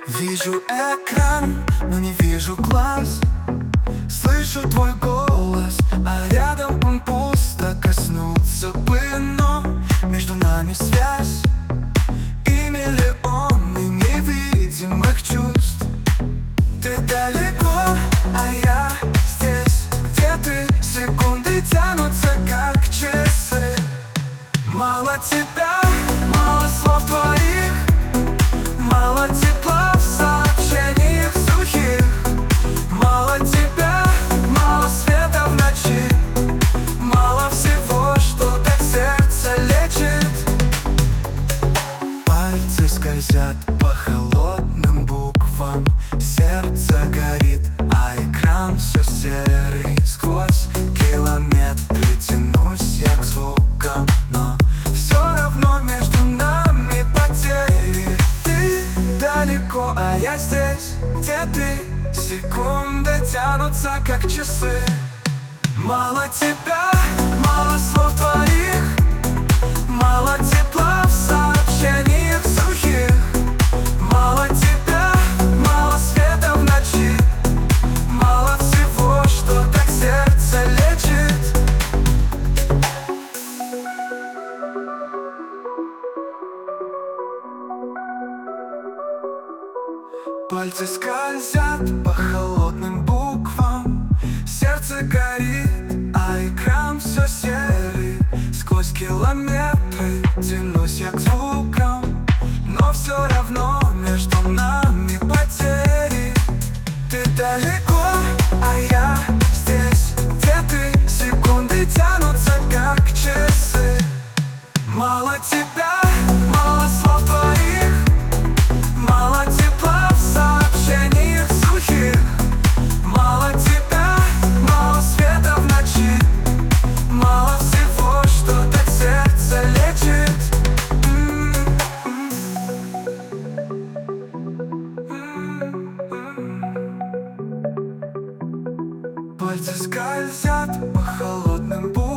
Вижу экран, но не вижу глаз. Слышу твой голос, а рядом он пусто. Коснуться бы, но между нами связь и миллионы невидимых чувств. Ты далеко, а я здесь, где ты. Секунды тянутся, как часы. Мало тебя, мало слов твоих, мало тепла в сообщениях сухих. Мало тебя, мало света в ночи, мало всего, что так сердце лечит. Пальцы скользят по холодным буквам, сердце горит, а экран все серый. Сквозь километры тянусь я к звукам, но все равно между нами потери. Ты далеко, а я здесь, где ты. Секунды тянутся, как часы. Мало тебя, мало слов твоих, мало тепла в сообщениях сухих. Мало тебя, мало света в ночи, мало всего, что так сердце лечит. Пальцы скользят по холодным буквам, сердце горит, а экран все серый. Сквозь километры тянусь я к звукам, но все равно между нами потери. Ты далеко, а я здесь, где ты. Секунды тянутся, как часы. Мало тебя, мало слов твоих, мало тепла в сообщениях сухих. Мало тебя, мало света в ночи, мало всего, что так сердце лечит. Пальцы скользят по холодным буквам,